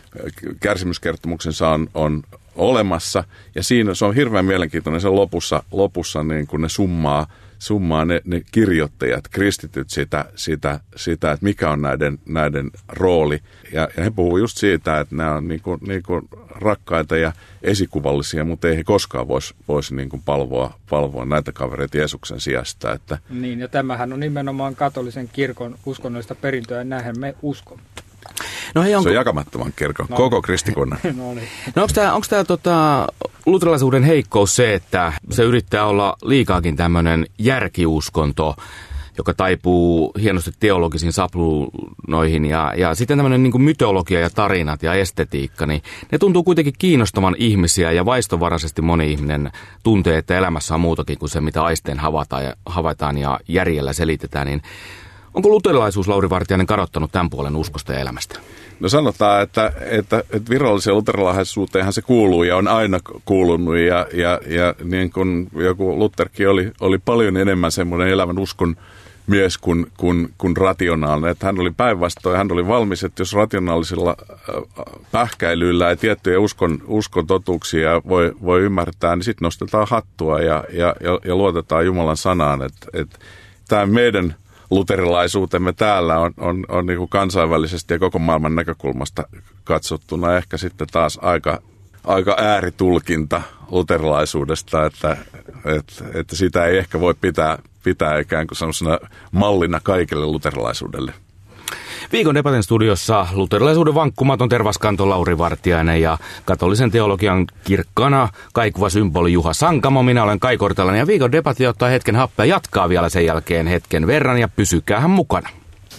kärsimyskertomuksensa on, on olemassa. Ja siinä se on hirveän mielenkiintoinen, se lopussa, lopussa niin kun ne summaa, summaa ne, ne kirjoittajat, kristityt sitä, sitä, sitä, että mikä on näiden, näiden rooli. Ja, ja he puhuu just siitä, että nämä on niin kuin, niin kuin rakkaita ja esikuvallisia, mutta ei he koskaan voisi vois niin kuin palvoa, palvoa näitä kavereita Jeesuksen sijasta. Että niin, ja tämähän on nimenomaan katolisen kirkon uskonnollista perintöä, ja näinhän me uskomme. No hei, onko... Se on jakamattoman kirkon, no, koko kristikunnan. No niin. No onko tämä, onko tämä tota, luterilaisuuden heikkous se, että se yrittää olla liikaakin tämmöinen järkiuskonto, joka taipuu hienosti teologisiin sapluunoihin ja, ja sitten tämmöinen niin kuin mytologia ja tarinat ja estetiikka, niin ne tuntuu kuitenkin kiinnostavan ihmisiä ja vaistovaraisesti moni ihminen tuntee, että elämässä on muutakin kuin se, mitä aisteen havaitaan ja, havaitaan ja järjellä selitetään, niin onko luterilaisuus, Lauri Vartiainen, kadottanut tämän puolen uskosta ja elämästä? No sanotaan, että, että, että viralliseen luterilaisuuteenhan se kuuluu ja on aina kuulunut ja, ja, ja niin kuin joku Lutherkin oli, oli paljon enemmän semmoinen elämän uskon mies kuin, kuin, kuin rationaalinen. Että hän oli päinvastoin, hän oli valmis, että jos rationaalisilla pähkäilyillä ja tiettyjä uskon, uskon totuuksia voi, voi ymmärtää, niin sitten nostetaan hattua ja, ja, ja, ja luotetaan Jumalan sanaan. Että, että tämä meidän luterilaisuutemme täällä on, on, on niin kuin kansainvälisesti ja koko maailman näkökulmasta katsottuna ehkä sitten taas aika, aika ääritulkinta luterilaisuudesta, että, että, että sitä ei ehkä voi pitää, pitää ikään kuin sellaisena mallina kaikille luterilaisuudelle. Viikon debatin studiossa luterilaisuuden vankkumaton tervaskanto Lauri Vartiainen ja katolisen teologian kirkkana kaikuva symboli Juha Sankamo. Minä olen Kai Kortelainen ja viikon debatti ottaa hetken happea, jatkaa vielä sen jälkeen hetken verran ja pysykäähän mukana.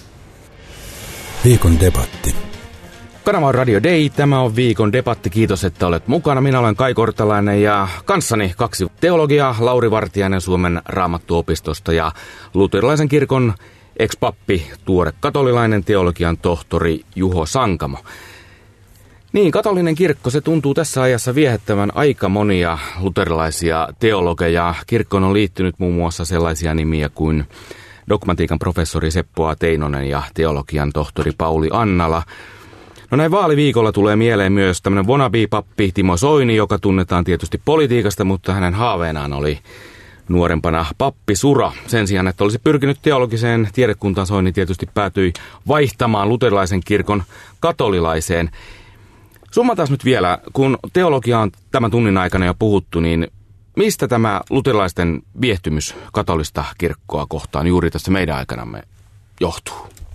Viikon debatti. Kanava on Radio Day, tämä on viikon debatti, kiitos että olet mukana. Minä olen Kai Kortelainen ja kanssani kaksi teologiaa, Lauri Vartiainen Suomen Raamattuopistosta ja luterilaisen kirkon ex-pappi, tuore katolilainen teologian tohtori Juho Sankamo. Niin, katolinen kirkko, se tuntuu tässä ajassa viehättävän aika monia luterilaisia teologeja. Kirkkoon on liittynyt muun muassa sellaisia nimiä kuin dogmatiikan professori Seppo A. Teinonen ja teologian tohtori Pauli Annala. No näin vaaliviikolla tulee mieleen myös tämmöinen wannabe-pappi Timo Soini, joka tunnetaan tietysti politiikasta, mutta hänen haaveenaan oli nuorempana pappi Sura. Sen sijaan, että olisi pyrkinyt teologiseen tiedekuntaan, Soini tietysti päätyi vaihtamaan luterilaisen kirkon katolilaiseen. Summataan nyt vielä, kun teologia on tämän tunnin aikana jo puhuttu, niin mistä tämä luterilaisten viehtymys katolista kirkkoa kohtaan juuri tässä meidän aikanamme johtuu?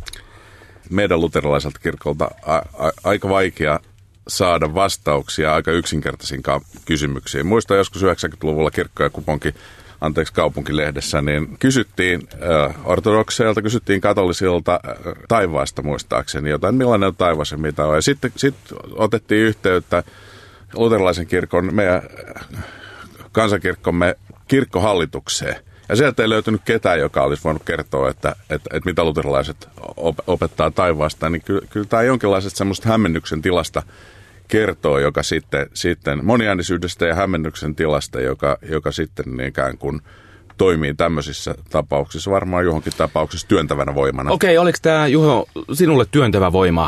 Meidän luterilaiselta kirkolta a- a- aika vaikea saada vastauksia aika yksinkertaisiinkaan kysymyksiin. Muistan joskus yhdeksänkymmentäluvulla Kirkko ja Kuponki, anteeksi kaupunkilehdessä, niin kysyttiin äh, ortodokseilta, kysyttiin katolisilta äh, taivaasta muistaakseni jotain, millainen on taivas ja mitä on. Ja sitten sit otettiin yhteyttä luterilaisen kirkon, meidän kansankirkkomme kirkkohallitukseen. Ja sieltä ei löytynyt ketään, joka olisi voinut kertoa, että, että, että mitä luterilaiset opettaa taivaasta. Niin kyllä, kyllä tämä jonkinlaisesta semmoista hämmennyksen tilasta kertoo, joka sitten, sitten moniäänisyydestä ja hämmennyksen tilasta, joka, joka sitten ikään kuin toimii tämmöisissä tapauksissa, varmaan johonkin tapauksessa työntävänä voimana. Okei, oliko tämä Juho sinulle työntävä voima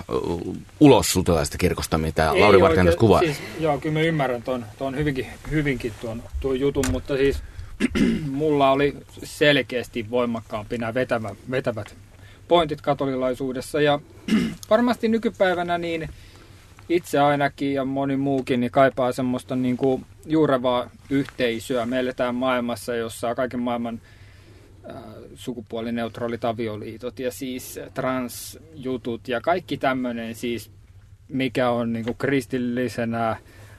ulos luterilaisesta kirkosta, mitä ei Lauri Vartiainen kuvaa? Siis, joo, kyllä mä ymmärrän tuon, tuon hyvinkin, hyvinkin tuon, tuon jutun, mutta siis mulla oli selkeästi voimakkaampi nämä vetävät, vetävät pointit katolilaisuudessa ja varmasti nykypäivänä niin itse ainakin ja moni muukin niin kaipaa semmoista niin kuin juurevaa yhteisöä. Me eletään maailmassa, jossa kaiken maailman äh, sukupuolineutraalit avioliitot ja siis transjutut ja kaikki tämmöinen siis, mikä on niin kuin kristillisenä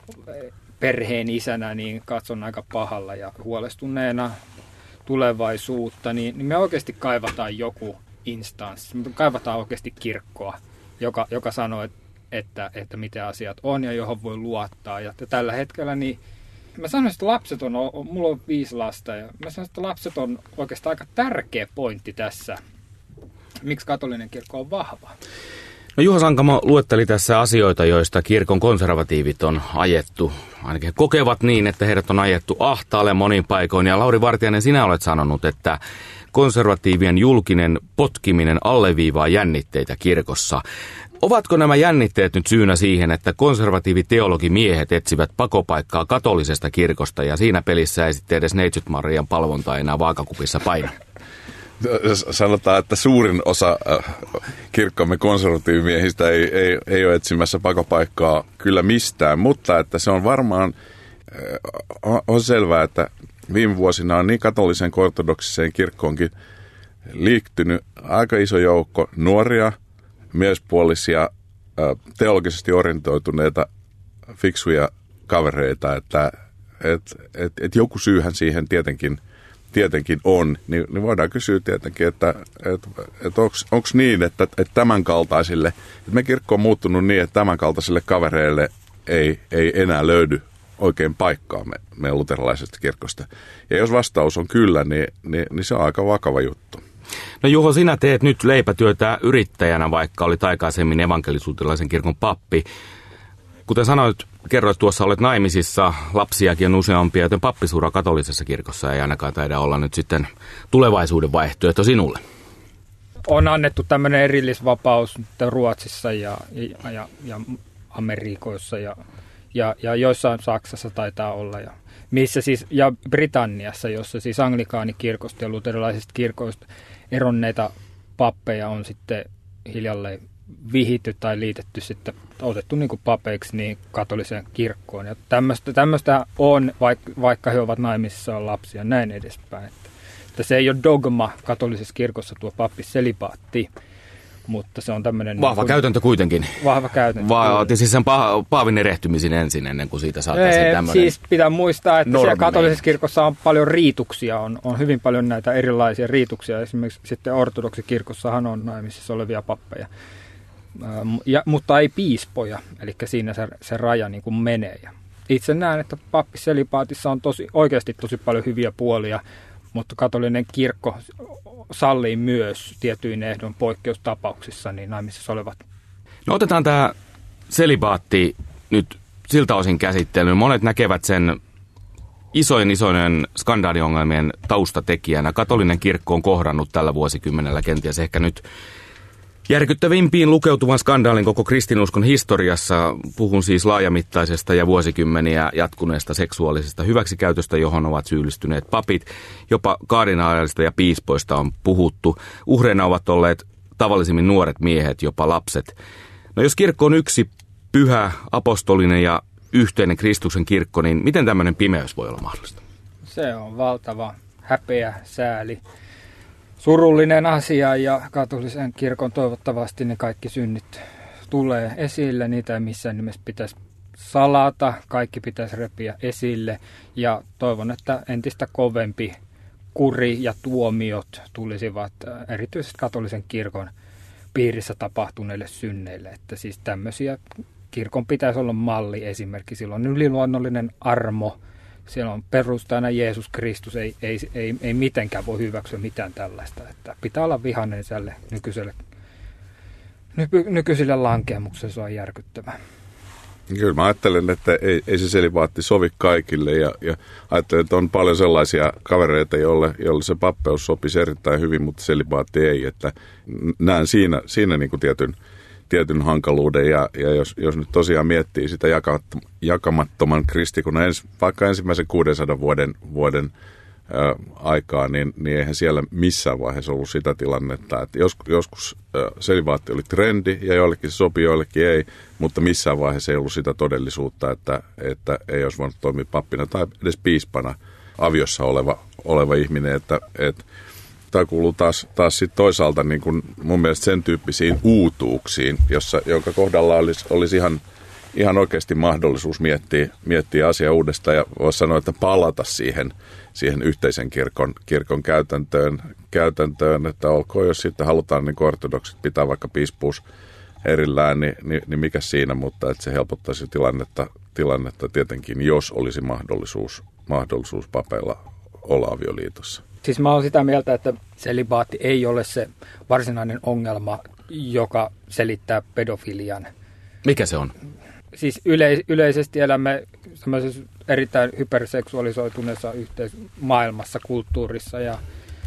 perheen isänä, niin katson aika pahalla ja huolestuneena tulevaisuutta, niin, niin me oikeasti kaivataan joku instanssi. Me kaivataan oikeasti kirkkoa, joka, joka sanoo, että Että, että miten asiat on ja johon voi luottaa. Ja tällä hetkellä niin mä sanoisin, että lapset on, mulla on viisi lasta ja mä sanoisin, että lapset on oikeastaan aika tärkeä pointti tässä. Miksi katolinen kirkko on vahva? No Juho Sankamo luetteli tässä asioita, joista kirkon konservatiivit on ajettu. Ainakin kokevat niin, että heidät on ajettu ahtaalle monin paikoin. Ja Lauri Vartiainen, sinä olet sanonut, että konservatiivien julkinen potkiminen alleviivaa jännitteitä kirkossa. Ovatko nämä jännitteet nyt syynä siihen, että konservatiiviteologimiehet etsivät pakopaikkaa katolisesta kirkosta ja siinä pelissä ei sitten edes Neitsyt Marian palvonta enää vaakakupissa paina? Sanotaan, että suurin osa kirkkomme konservatiivimiehistä ei, ei, ei ole etsimässä pakopaikkaa kyllä mistään, mutta että se on varmaan, on selvää, että viime vuosina on niin katoliseen kuin ortodoksiseen kirkkoonkin liittynyt aika iso joukko nuoria, miespuolisia, teologisesti orientoituneita, fiksuja kavereita, että et, et, et joku syyhän siihen tietenkin, tietenkin on. Niin, niin voidaan kysyä tietenkin, että et, et onko niin, että et tämän kaltaisille, että me kirkko on muuttunut niin, että tämän kaltaisille kavereille ei, ei enää löydy oikein paikkaa me, meidän luterilaisesta kirkosta. Ja jos vastaus on kyllä, niin, niin, niin se on aika vakava juttu. No Juho, sinä teet nyt leipätyötä yrittäjänä, vaikka olit aikaisemmin evankelisuutelaisen kirkon pappi. Kuten sanoit, kerroit tuossa, olet naimisissa, lapsiakin on useampia, joten pappisura katolisessa kirkossa ei ainakaan taida olla nyt sitten tulevaisuuden vaihtoehto sinulle. On annettu tämmöinen erillisvapaus Ruotsissa ja, ja, ja, ja Amerikoissa ja, ja, ja joissain Saksassa taitaa olla ja missä siis, ja Britanniassa, jossa siis anglikaanikirkosta ja luterilaisista kirkoista eronneita pappeja on sitten hiljalleen vihitty tai liitetty sitten, otettu niin kuin papeiksi niin katoliseen kirkkoon. Ja tämmöistä, tämmöistä on, vaikka, vaikka he ovat naimisissa on lapsia, näin edespäin. Että, että se ei ole dogma katolisessa kirkossa tuo pappiselibaatti, mutta se on tämmöinen... Vahva niin kuin, käytäntö kuitenkin. Vahva käytäntö. Vaatii siis sen pa- paavin erehtymisen ensin, ennen kuin siitä saataisiin tämmöinen... Siis pitää muistaa, että siellä katolisessa kirkossa on paljon riituksia, on, on hyvin paljon näitä erilaisia riituksia. Esimerkiksi sitten ortodoksikirkossahan on naimisissa olevia pappeja. Ja, mutta ei piispoja, eli siinä se, se raja niin kuin menee. Ja itse näen, että pappiselibaatissa on tosi, oikeasti tosi paljon hyviä puolia, mutta katolinen kirkko sallii myös tietyin ehdon poikkeustapauksissa niin naimisissa olevat. No otetaan tämä selibaatti nyt siltä osin käsittelyyn. Monet näkevät sen isoin isoinen skandaaliongelmien taustatekijänä. Katolinen kirkko on kohdannut tällä vuosikymmenellä kenties ehkä nyt järkyttävimpiin lukeutuvan skandaalin koko kristinuskon historiassa. Puhun siis laajamittaisesta ja vuosikymmeniä jatkuneesta seksuaalisesta hyväksikäytöstä, johon ovat syyllistyneet papit. Jopa kardinaalista ja piispoista on puhuttu. Uhreina ovat olleet tavallisimmin nuoret miehet, jopa lapset. No jos kirkko on yksi pyhä, apostolinen ja yhteinen Kristuksen kirkko, niin miten tämmöinen pimeys voi olla mahdollista? Se on valtava häpeä, sääli. Surullinen asia ja katolisen kirkon toivottavasti ne kaikki synnit tulee esille. Niitä ei missään nimessä pitäisi salata, kaikki pitäisi repiä esille ja toivon, että entistä kovempi kuri ja tuomiot tulisivat erityisesti katolisen kirkon piirissä tapahtuneille synneille. Että siis tämmöisiä kirkon pitäisi olla malli esimerkki. Silloin yliluonnollinen armo. Siellä on perustajana Jeesus Kristus, ei, ei, ei, ei mitenkään voi hyväksyä mitään tällaista. Että pitää olla vihainen tälle nykyiselle, nyky, nykyiselle lankeamukselle, se on järkyttävää. Kyllä mä ajattelen, että ei, ei se selibaatti sovi kaikille ja, ja ajattelen, että on paljon sellaisia kavereita, joille, joille se pappeus sopisi erittäin hyvin, mutta selibaatti ei. Että näen siinä, siinä niin kuin tietyn, tietyn hankaluuden ja, ja jos, jos nyt tosiaan miettii sitä jakamattoman kristikunnan ens, vaikka ensimmäisen kuudensadan vuoden, vuoden ä, aikaa, niin, niin eihän siellä missään vaiheessa ollut sitä tilannetta, että jos, joskus ä, selibaatti oli trendi ja joillekin se sopi, joillekin ei, mutta missään vaiheessa ei ollut sitä todellisuutta, että, että ei olisi voinut toimia pappina tai edes piispana aviossa oleva, oleva ihminen, että, että tämä kuuluu taas, taas sit toisaalta niin kuin mun mielestä sen tyyppisiin uutuuksiin, jossa, jonka kohdalla olisi, olisi ihan, ihan oikeasti mahdollisuus miettiä, miettiä asiaa uudestaan ja voisi sanoa, että palata siihen, siihen yhteisen kirkon, kirkon käytäntöön, käytäntöön, että olkoon, jos sitten halutaan niin ortodoksit pitää vaikka piispuus erillään, niin, niin, niin mikä siinä, mutta että se helpottaisi tilannetta, tilannetta tietenkin, jos olisi mahdollisuus, mahdollisuus papeilla olla avioliitossa. Siis mä oon sitä mieltä, että selibaatti ei ole se varsinainen ongelma, joka selittää pedofilian. Mikä se on? Siis yle, yleisesti elämme semmoisessa erittäin hyperseksuaalisoituneessa yhteismaailmassa, kulttuurissa. Ja,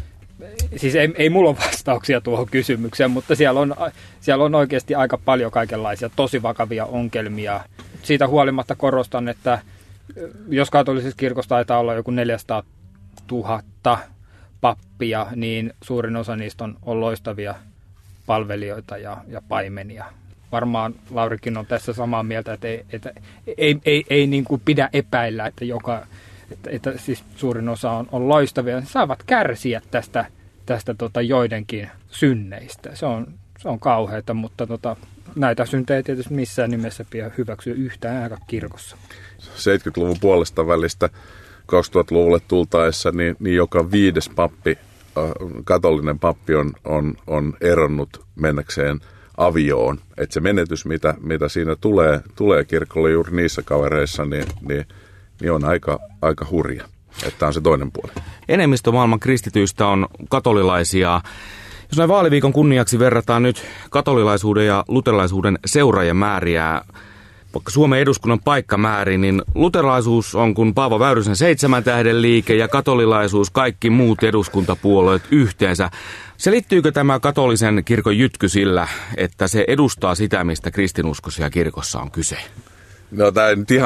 siis ei, ei mulla ole vastauksia tuohon kysymykseen, mutta siellä on, siellä on oikeasti aika paljon kaikenlaisia tosi vakavia ongelmia. Siitä huolimatta korostan, että jos katolisessa kirkossa taitaa olla joku neljäsataa tuhatta pappia, niin suurin osa niistä on, on loistavia palvelijoita ja, ja paimenia. Varmaan Laurikin on tässä samaa mieltä, että ei, että ei, ei, ei niin kuin pidä epäillä, että, joka, että, että siis suurin osa on, on loistavia. Ne saavat kärsiä tästä, tästä tota joidenkin synneistä. Se on, se on kauheata, mutta tota, näitä syntejä ei tietysti missään nimessä pidä hyväksyä yhtään aika kirkossa. seitsemänkymmentäluvun puolesta välistä kaksituhattaluvulle tultaessa, niin, niin joka viides pappi, katolinen pappi on, on, on eronnut mennäkseen avioon. Että se menetys, mitä, mitä siinä tulee, tulee kirkolle juuri niissä kavereissa, niin, niin, niin on aika, aika hurja. Että on se toinen puoli. Enemmistö maailman kristityistä on katolilaisia. Jos näin vaaliviikon kunniaksi verrataan nyt katolilaisuuden ja luterilaisuuden seuraajien määriä, vaikka Suomen eduskunnan paikkamäärin, niin luterilaisuus on kuin Paavo Väyrysen seitsemän tähden liike ja katolilaisuus kaikki muut eduskuntapuolueet yhteensä. Selittyykö tämä katolisen kirkon jytky sillä, että se edustaa sitä, mistä kristinuskossa ja kirkossa on kyse? No tämä ei nyt ihan,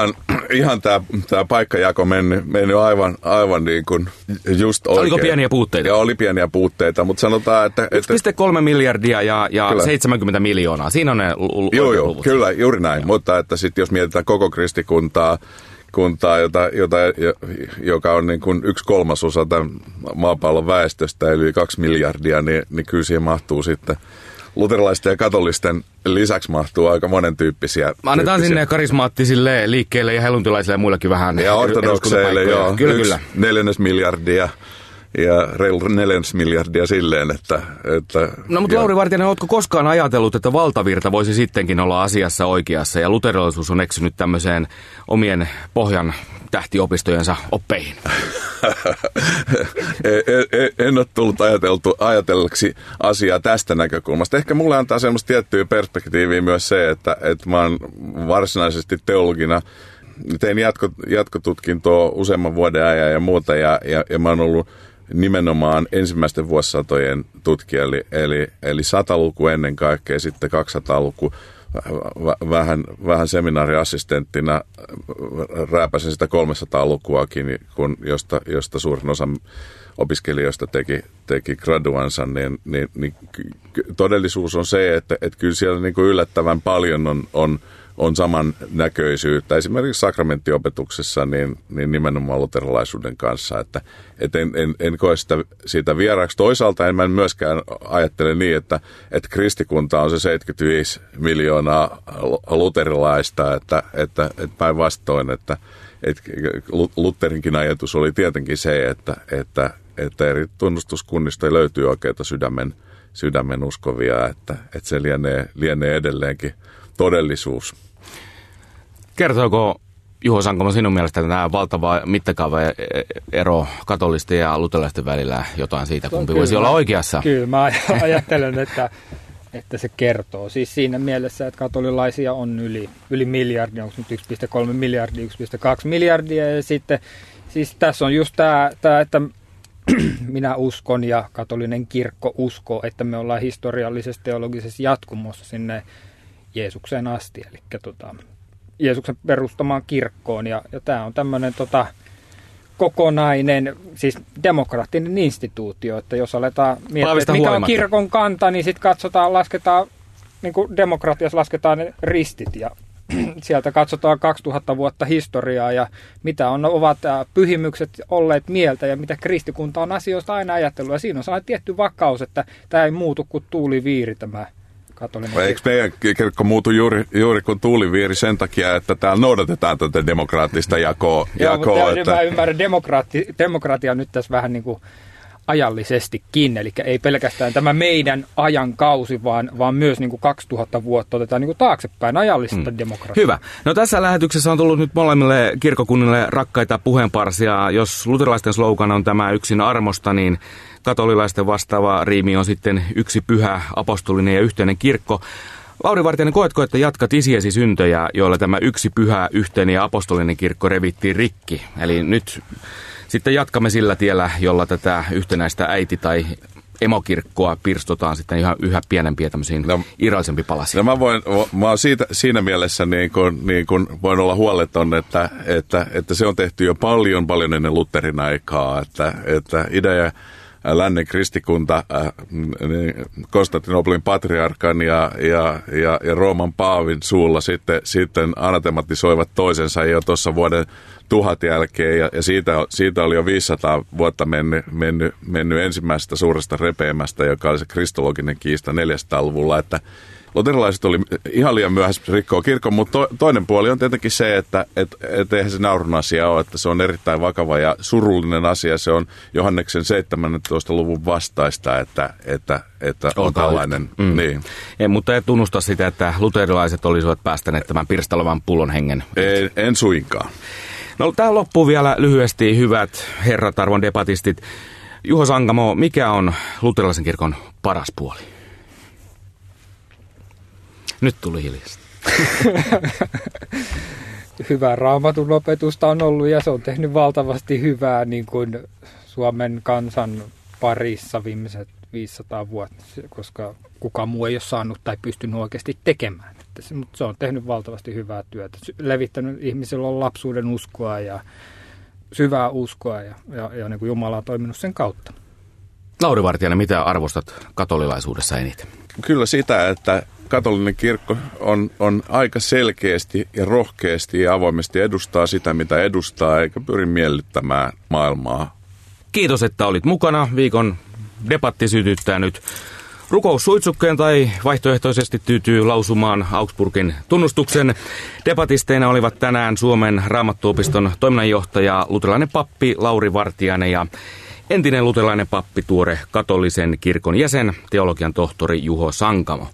ihan tämä tää paikkajako mennyt, mennyt aivan, aivan niin kuin just oikein. Oliko pieniä puutteita? Joo, oli pieniä puutteita, mutta sanotaan, että... yksi pilkku kolme miljardia ja, ja seitsemänkymmentä miljoonaa, siinä on ne l- Joo, joo, kyllä, juuri näin, joo. Mutta että sitten jos mietitään koko kristikuntaa, kuntaa, jota, jota, joka on niin kuin yksi kolmasosa tämän maapallon väestöstä, eli kaksi miljardia, niin, niin kyllä siihen mahtuu sitten luterilaisten ja katolisten lisäksi mahtuu aika monen tyyppisiä. Annetaan tyyppisiä. Sinne karismaattisille liikkeille ja helluntilaisille ja muillekin vähän. Ja ortodokseille, joo. Kyllä, kyllä. Neljännes miljardia. Ja reilu neljännes miljardia silleen, että... että no mutta Lauri Vartiainen, ootko koskaan ajatellut, että valtavirta voisi sittenkin olla asiassa oikeassa ja luterilaisuus on eksynyt tämmöiseen omien pohjan tähtiopistojensa oppeihin? en, en ole tullut ajateltu, ajatelleksi asiaa tästä näkökulmasta. Ehkä mulle antaa semmoista tiettyä perspektiiviä myös se, että, että mä oon varsinaisesti teologina, tein jatko, jatkotutkintoa useamman vuoden ajan ja muuta ja, ja, ja mä oon ollut nimenomaan ensimmäisten vuosisatojen tutkija, eli, eli, eli sataluku ennen kaikkea, sitten kaksisataa-luku. Vähän, vähän seminaariassistenttina rääpäsin sitä kolmesataa-lukuakin, kun, josta, josta suurin osa opiskelijoista teki, teki graduansa, niin, niin, niin todellisuus on se, että, että kyllä siellä niin kuin yllättävän paljon on, on on samannäköisyyttä. Esimerkiksi sakramenttiopetuksessa niin, niin nimenomaan luterilaisuuden kanssa, että et en, en, en koe sitä, siitä vieraaksi. Toisaalta en mä myöskään ajattele niin, että, että kristikunta on se seitsemänkymmentäviisi miljoonaa luterilaista, että, että, että päinvastoin, että, että Lutherinkin ajatus oli tietenkin se, että, että, että eri tunnustuskunnista löytyy oikeita sydämen, sydämen uskovia, että, että se lienee, lienee edelleenkin todellisuus. Kertooko Juho Sankamo sinun mielestä tämä valtava mittakaava ero katolisten ja luterilaisten välillä jotain siitä, kumpi no, voisi kyllä, olla oikeassa? Kyllä, mä ajattelen, että, että se kertoo. Siis siinä mielessä, että katolilaisia on yli, yli miljardia, onko nyt yksi pilkku kolme miljardia, yksi pilkku kaksi miljardia. Ja sitten siis tässä on just tämä, tämä että minä uskon ja katolinen kirkko uskoo, että me ollaan historiallisessa teologisessa jatkumossa sinne Jeesukseen asti, eli tota, Jeesuksen perustamaan kirkkoon. Ja, ja tämä on tämmöinen tota, kokonainen, siis demokraattinen instituutio, että jos aletaan miettiä, että mikä on kirkon kanta, niin sitten katsotaan, lasketaan, niin kuin demokratiassa lasketaan ne ristit ja sieltä katsotaan kaksituhatta vuotta historiaa ja mitä on, ovat pyhimykset olleet mieltä ja mitä kristikunta on asioista aina ajatellut. Ja siinä on sellainen tietty vakaus, että tämä ei muutu kuin tuuliviiri tämä katolinen. Eikö meidän kirkko muutu juuri, juuri kuin tuuliviiri sen takia, että täällä noudatetaan tätä demokraattista jakoa? Joo, jakoa mutta että... mä ymmärrän, demokraatti, demokratia on nyt tässä vähän niin kuin ajallisestikin, eli ei pelkästään tämä meidän ajan kausi, vaan, vaan myös niin kuin kaksituhatta vuotta otetaan niin kuin taaksepäin ajallista hmm. demokratiaa. Hyvä. No tässä lähetyksessä on tullut nyt molemmille kirkkokunnille rakkaita puheenparsia. Jos luterilaisten slogan on tämä yksin armosta, niin katolilaisten vastaava riimi on sitten yksi pyhä, apostolinen ja yhteinen kirkko. Lauri Vartiainen, koetko, että jatkat isiesi syntöjä, joilla tämä yksi pyhä, yhteinen ja apostolinen kirkko revittiin rikki? Eli nyt sitten jatkamme sillä tiellä, jolla tätä yhtenäistä äiti- tai emokirkkoa pirstotaan sitten ihan yhä pienempiä tämmöisiin no, irrallisempi palasia. No mä voin, mä oon siitä, siinä mielessä niin kun, niin kun voin olla huoleton, että, että, että se on tehty jo paljon, paljon ennen Lutherin aikaa, että, että idea ja lännen kristikunta äh, Konstantinopolin patriarkan ja, ja, ja, ja Rooman paavin suulla sitten, sitten anatematisoivat toisensa jo tuossa vuoden tuhat jälkeen ja, ja siitä, siitä oli jo viisisataa vuotta mennyt, mennyt, mennyt ensimmäisestä suuresta repeämästä, joka oli se kristologinen kiista neljäsataaluvulla, että luterilaiset oli ihan liian myöhässä rikkoa kirkon, mutta to, toinen puoli on tietenkin se, että et, et eihän se naurun asia ole, että se on erittäin vakava ja surullinen asia. Se on Johanneksen seitsemäntoista luvun vastaista, että, että, että on, on tällainen. Mm. Niin. Ei, mutta et tunnusta sitä, että luterilaiset olisivat päästäneet tämän pirstalevan pullon hengen. En, en suinkaan. No tähän loppuu vielä lyhyesti, hyvät herrat, arvon debatistit. Juho Sankamo, mikä on luterilaisen kirkon paras puoli? Nyt tuli hiljaista. Hyvää raamatun opetusta on ollut ja se on tehnyt valtavasti hyvää niin kuin Suomen kansan parissa viimeiset viisisataa vuotta, koska kukaan muu ei ole saanut tai pystynyt oikeasti tekemään. sitten. Mutta se on tehnyt valtavasti hyvää työtä. Levittänyt ihmisillä on lapsuuden uskoa ja syvää uskoa ja, ja, ja niin kuin Jumala on toiminut sen kautta. Lauri Vartiainen, mitä arvostat katolilaisuudessa eniten? Kyllä sitä, että katolinen kirkko on, on aika selkeästi ja rohkeasti ja avoimesti edustaa sitä, mitä edustaa, eikä pyri miellyttämään maailmaa. Kiitos, että olit mukana. Viikon debatti sytyttää nyt rukoussuitsukkeen tai vaihtoehtoisesti tyytyy lausumaan Augsburgin tunnustuksen. Debatisteina olivat tänään Suomen Raamattuopiston toiminnanjohtaja, luterilainen pappi Lauri Vartiainen ja entinen luterilainen pappi, tuore katolisen kirkon jäsen, teologian tohtori Juho Sankamo.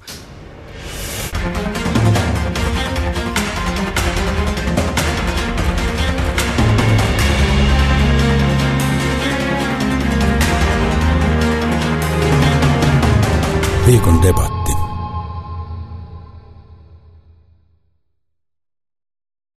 Viikon debatti.